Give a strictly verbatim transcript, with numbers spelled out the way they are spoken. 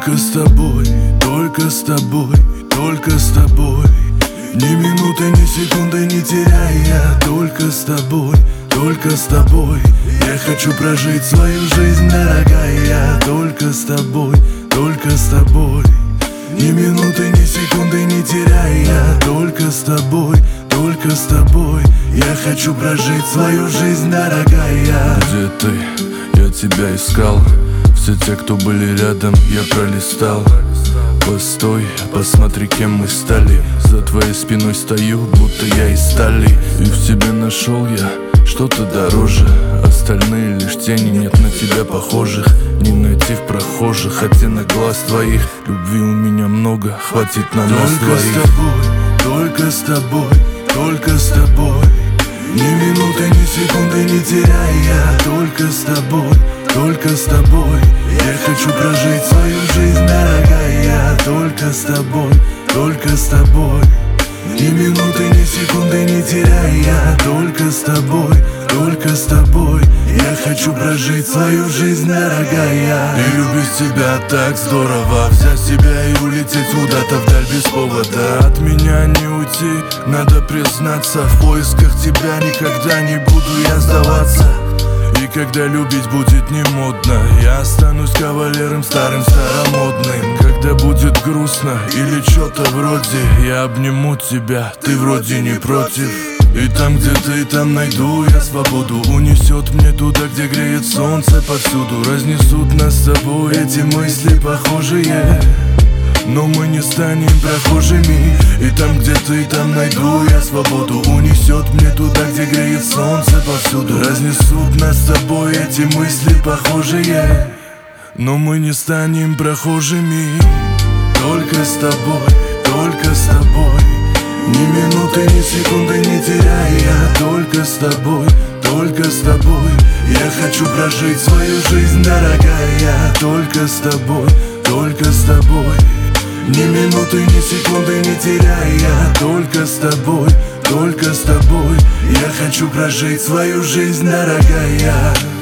Только с тобой, только с тобой, только с тобой. Ни минуты, ни секунды не теряя. Только с тобой, только с тобой. Я хочу прожить свою жизнь, дорогая. Только с тобой, только с тобой. Ни минуты, ни секунды не теряя. Только с тобой, только с тобой. Я хочу прожить свою жизнь, дорогая. Где ты? Я тебя искал. Все те, кто были рядом, я пролистал. Постой, посмотри, кем мы стали. За твоей спиной стою, будто я из стали. И в тебе нашел я что-то дороже. Остальные лишь тени, нет на тебя похожих. Не найти в прохожих оттенок глаз твоих. Любви у меня много, хватит на нас двоих. Только с тобой, только с тобой, только с тобой. Ни минуты, ни секунды не теряя. Только с тобой, только с тобой. Я хочу прожить свою жизнь, дорогая. Только с тобой, только с тобой. Ни минуты, ни секунды не теряя. Только с тобой, только с тобой. Я хочу прожить свою жизнь, дорогая. И любить тебя так здорово. Взять себя и улететь куда-то вдаль без повода. От меня не уйти, надо признаться. В поисках тебя никогда не буду я сдаваться. И когда любить будет не модно, я останусь кавалером старым, старомодным. Когда будет грустно или что-то вроде, я обниму тебя, ты вроде не против. И там, где ты, там найду я свободу. Унесет мне туда, где греет солнце повсюду. Разнесут нас с тобой эти мысли похожие, но мы не станем прохожими. И там, где ты, там найду я свободу. Унесет мне туда, где греет солнце повсюду. Разнесут нас с тобой эти мысли похожие, но мы не станем прохожими. Только с тобой, только с тобой. Ни минуты, ни секунды не теряя. Только с тобой, только с тобой. Я хочу прожить свою жизнь, дорогая. Только с тобой, только с тобой. Ни минуты, ни секунды не теряя. Только с тобой, только с тобой. Я хочу прожить свою жизнь, дорогая.